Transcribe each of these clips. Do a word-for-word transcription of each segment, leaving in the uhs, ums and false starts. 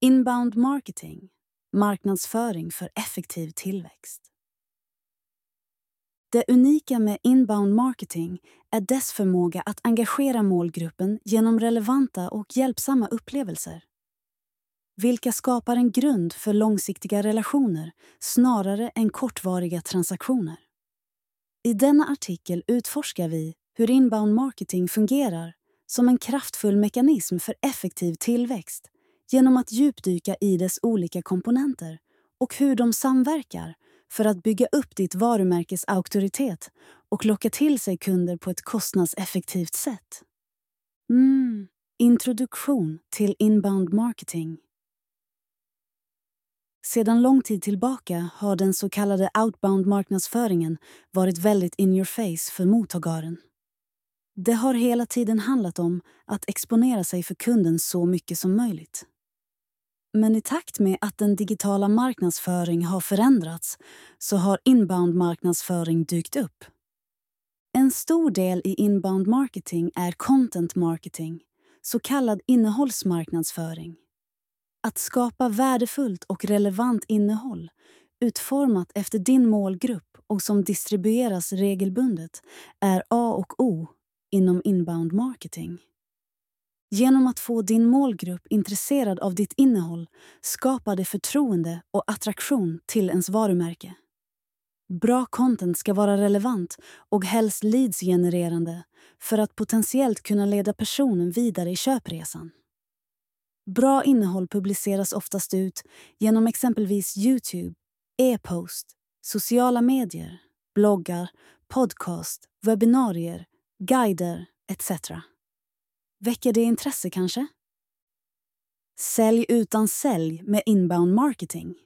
Inbound marketing, marknadsföring för effektiv tillväxt. Det unika med inbound marketing är dess förmåga att engagera målgruppen genom relevanta och hjälpsamma upplevelser, vilka skapar en grund för långsiktiga relationer snarare än kortvariga transaktioner. I denna artikel utforskar vi hur inbound marketing fungerar som en kraftfull mekanism för effektiv tillväxt genom att djupdyka i dess olika komponenter och hur de samverkar för att bygga upp ditt varumärkes auktoritet och locka till sig kunder på ett kostnadseffektivt sätt. Mm. Introduktion till inbound marketing. Sedan lång tid tillbaka har den så kallade outbound marknadsföringen varit väldigt in your face för mottagaren. Det har hela tiden handlat om att exponera sig för kunden så mycket som möjligt. Men i takt med att den digitala marknadsföring har förändrats så har inbound marknadsföring dykt upp. En stor del i inbound marketing är content marketing, så kallad innehållsmarknadsföring. Att skapa värdefullt och relevant innehåll utformat efter din målgrupp och som distribueras regelbundet är A och O inom inbound marketing. Genom att få din målgrupp intresserad av ditt innehåll skapar det förtroende och attraktion till ens varumärke. Bra content ska vara relevant och helst leads-genererande för att potentiellt kunna leda personen vidare i köpresan. Bra innehåll publiceras oftast ut genom exempelvis YouTube, e-post, sociala medier, bloggar, podcast, webbinarier, guider et cetera. Väcker det intresse kanske? Sälj utan sälj med inbound marketing.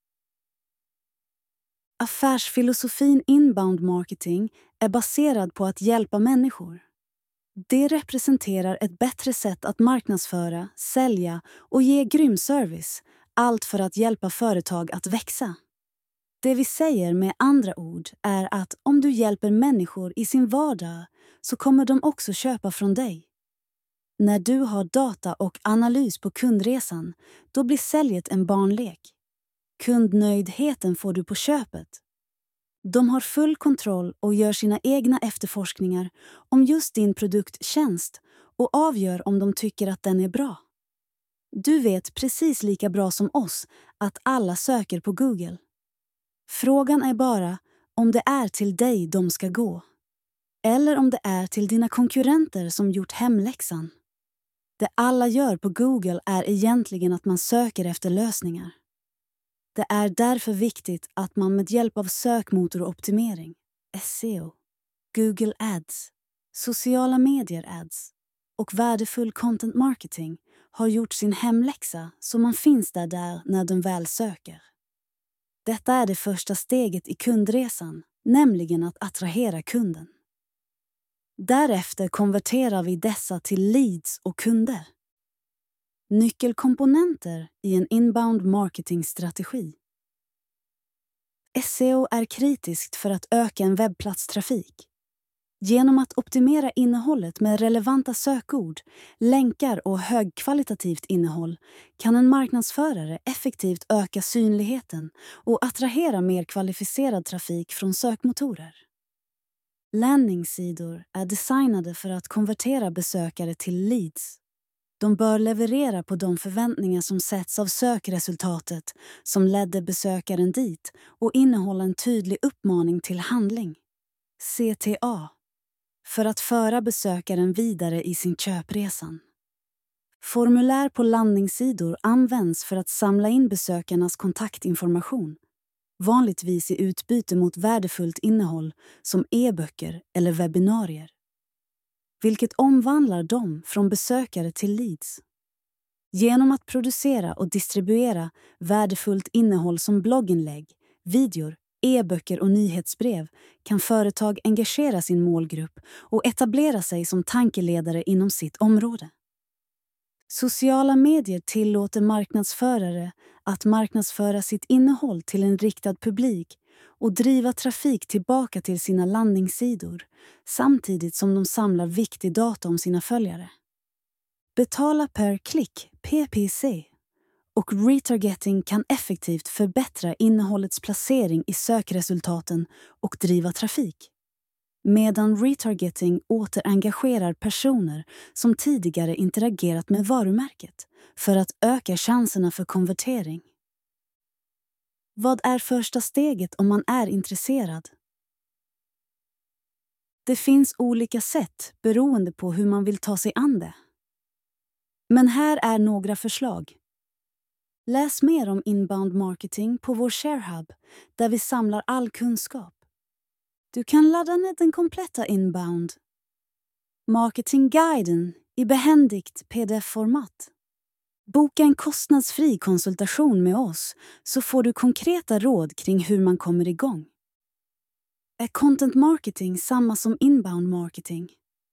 Affärsfilosofin inbound marketing är baserad på att hjälpa människor. Det representerar ett bättre sätt att marknadsföra, sälja och ge grym service, allt för att hjälpa företag att växa. Det vi säger med andra ord är att om du hjälper människor i sin vardag så kommer de också köpa från dig. När du har data och analys på kundresan, då blir säljet en barnlek. Kundnöjdheten får du på köpet. De har full kontroll och gör sina egna efterforskningar om just din produkttjänst och avgör om de tycker att den är bra. Du vet precis lika bra som oss att alla söker på Google. Frågan är bara om det är till dig de ska gå. Eller om det är till dina konkurrenter som gjort hemläxan. Det alla gör på Google är egentligen att man söker efter lösningar. Det är därför viktigt att man med hjälp av sökmotoroptimering, S E O, Google Ads, sociala medier ads och värdefull content marketing har gjort sin hemläxa så man finns där, där när de väl söker. Detta är det första steget i kundresan, nämligen att attrahera kunden. Därefter konverterar vi dessa till leads och kunder. Nyckelkomponenter i en inbound marketingstrategi. S E O är kritiskt för att öka en webbplatstrafik. Genom att optimera innehållet med relevanta sökord, länkar och högkvalitativt innehåll kan en marknadsförare effektivt öka synligheten och attrahera mer kvalificerad trafik från sökmotorer. Landingsidor är designade för att konvertera besökare till leads. De bör leverera på de förväntningar som sätts av sökresultatet som ledde besökaren dit och innehålla en tydlig uppmaning till handling, C T A, för att föra besökaren vidare i sin köpresan. Formulär på landningssidor används för att samla in besökarnas kontaktinformation, vanligtvis i utbyte mot värdefullt innehåll som e-böcker eller webbinarier, vilket omvandlar dem från besökare till leads. Genom att producera och distribuera värdefullt innehåll som blogginlägg, videor, e-böcker och nyhetsbrev kan företag engagera sin målgrupp och etablera sig som tankeledare inom sitt område. Sociala medier tillåter marknadsförare att marknadsföra sitt innehåll till en riktad publik och driva trafik tillbaka till sina landningssidor samtidigt som de samlar viktig data om sina följare. Betala per klick, P P C, och retargeting kan effektivt förbättra innehållets placering i sökresultaten och driva trafik. Medan retargeting återengagerar personer som tidigare interagerat med varumärket för att öka chanserna för konvertering. Vad är första steget om man är intresserad? Det finns olika sätt beroende på hur man vill ta sig an det. Men här är några förslag. Läs mer om inbound marketing på vår ShareHub där vi samlar all kunskap. Du kan ladda ner den kompletta inbound marketingguiden i behändigt P D F-format. Boka en kostnadsfri konsultation med oss så får du konkreta råd kring hur man kommer igång. Är content marketing samma som inbound marketing?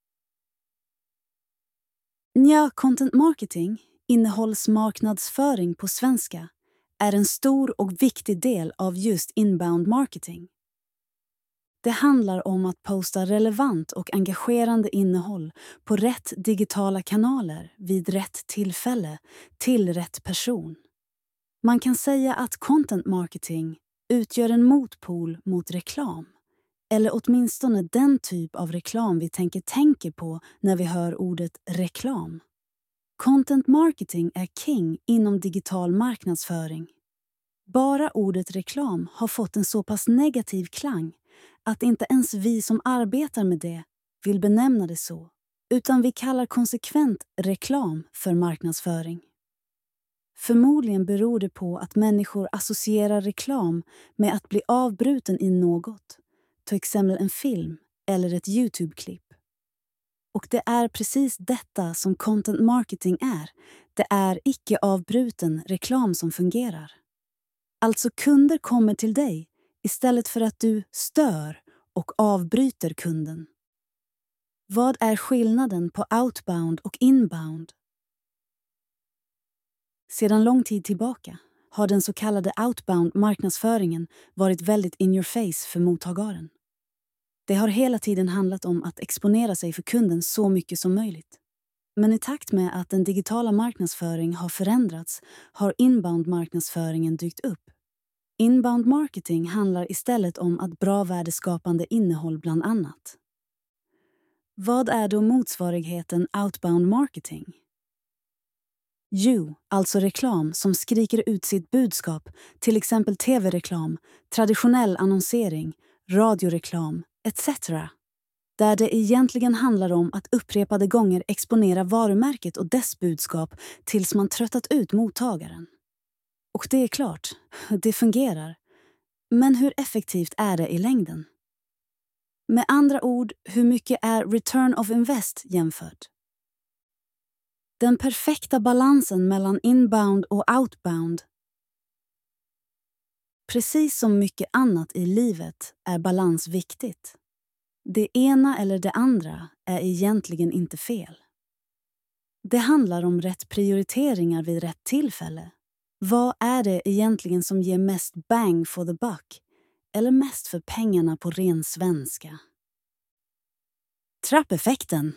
Nja, content marketing, innehållsmarknadsföring på svenska, är en stor och viktig del av just inbound marketing. Det handlar om att posta relevant och engagerande innehåll på rätt digitala kanaler vid rätt tillfälle till rätt person. Man kan säga att content marketing utgör en motpol mot reklam, eller åtminstone den typ av reklam vi tänker tänker på när vi hör ordet reklam. Content marketing är king inom digital marknadsföring. Bara ordet reklam har fått en så pass negativ klang att inte ens vi som arbetar med det vill benämna det så, utan vi kallar konsekvent reklam för marknadsföring. Förmodligen beror det på att människor associerar reklam med att bli avbruten i något, till exempel en film eller ett YouTube-klipp. Och det är precis detta som content marketing är. Det är icke-avbruten reklam som fungerar. Alltså kunder kommer till dig istället för att du stör och avbryter kunden. Vad är skillnaden på outbound och inbound? Sedan lång tid tillbaka har den så kallade outbound marknadsföringen varit väldigt in your face för mottagaren. Det har hela tiden handlat om att exponera sig för kunden så mycket som möjligt. Men i takt med att den digitala marknadsföring har förändrats har inbound marknadsföringen dykt upp. Inbound marketing handlar istället om att bra värdeskapande innehåll bland annat. Vad är då motsvarigheten outbound marketing? Jo, alltså reklam som skriker ut sitt budskap, till exempel tv-reklam, traditionell annonsering, radioreklam, et cetera. Där det egentligen handlar om att upprepade gånger exponera varumärket och dess budskap tills man tröttat ut mottagaren. Och det är klart, det fungerar. Men hur effektivt är det i längden? Med andra ord, hur mycket är return of invest jämfört? Den perfekta balansen mellan inbound och outbound. Precis som mycket annat i livet är balans viktigt. Det ena eller det andra är egentligen inte fel. Det handlar om rätt prioriteringar vid rätt tillfälle. Vad är det egentligen som ger mest bang for the buck? Eller mest för pengarna på ren svenska? Trappeffekten.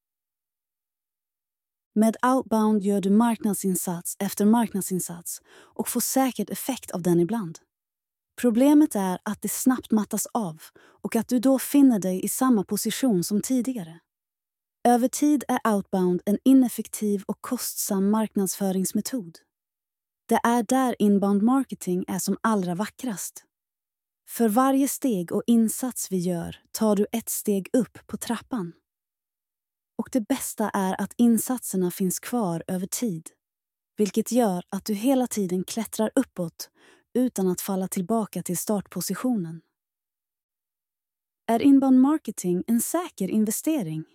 Med outbound gör du marknadsinsats efter marknadsinsats och får säkert effekt av den ibland. Problemet är att det snabbt mattas av och att du då finner dig i samma position som tidigare. Över tid är outbound en ineffektiv och kostsam marknadsföringsmetod. Det är där inbound marketing är som allra vackrast. För varje steg och insats vi gör tar du ett steg upp på trappan. Och det bästa är att insatserna finns kvar över tid, vilket gör att du hela tiden klättrar uppåt utan att falla tillbaka till startpositionen. Är inbound marketing en säker investering?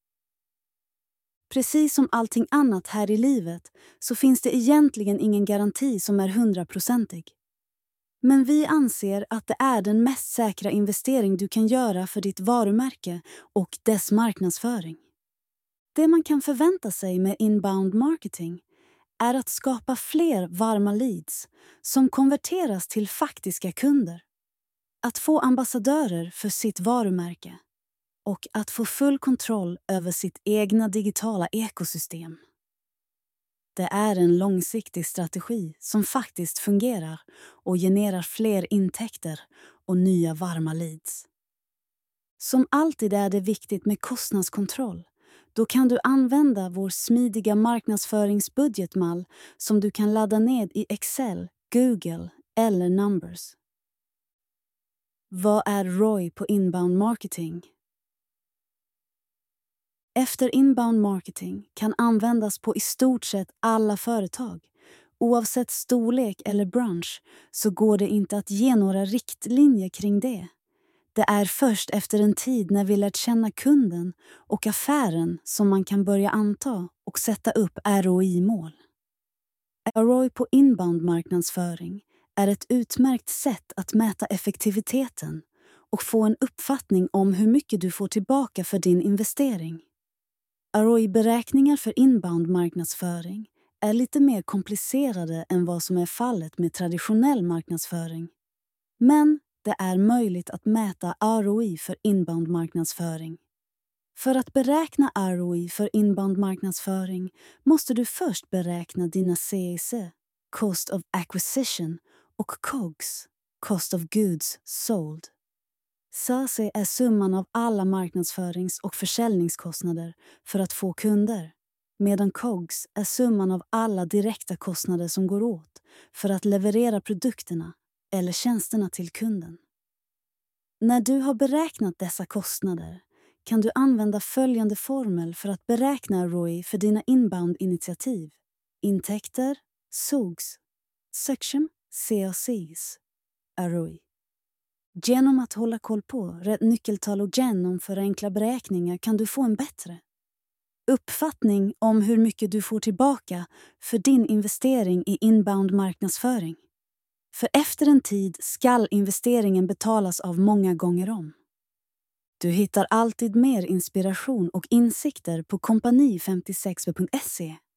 Precis som allting annat här i livet så finns det egentligen ingen garanti som är hundraprocentig. Men vi anser att det är den mest säkra investering du kan göra för ditt varumärke och dess marknadsföring. Det man kan förvänta sig med inbound marketing är att skapa fler varma leads som konverteras till faktiska kunder. Att få ambassadörer för sitt varumärke och att få full kontroll över sitt egna digitala ekosystem. Det är en långsiktig strategi som faktiskt fungerar och genererar fler intäkter och nya varma leads. Som alltid är det viktigt med kostnadskontroll. Då kan du använda vår smidiga marknadsföringsbudgetmall som du kan ladda ned i Excel, Google eller Numbers. Vad är R O I på inbound marketing? Efter inbound marketing kan användas på i stort sett alla företag. Oavsett storlek eller bransch så går det inte att ge några riktlinjer kring det. Det är först efter en tid när vi lärt känna kunden och affären som man kan börja anta och sätta upp R O I-mål. R O I på inbound marknadsföring är ett utmärkt sätt att mäta effektiviteten och få en uppfattning om hur mycket du får tillbaka för din investering. R O I-beräkningar för inbound marknadsföring är lite mer komplicerade än vad som är fallet med traditionell marknadsföring. Men det är möjligt att mäta R O I för inbound marknadsföring. För att beräkna R O I för inbound marknadsföring måste du först beräkna dina C A C, Cost of Acquisition, och C O G S, Cost of Goods Sold. C A C är summan av alla marknadsförings- och försäljningskostnader för att få kunder, medan C O G S är summan av alla direkta kostnader som går åt för att leverera produkterna eller tjänsterna till kunden. När du har beräknat dessa kostnader kan du använda följande formel för att beräkna R O I för dina inbound-initiativ: intäkter, S O G S, Section, C A Cs, R O I. Genom att hålla koll på rätt nyckeltal och genomföra enkla beräkningar kan du få en bättre uppfattning om hur mycket du får tillbaka för din investering i inbound marknadsföring. För efter en tid skall investeringen betalas av många gånger om. Du hittar alltid mer inspiration och insikter på kompani femtiosex punkt se.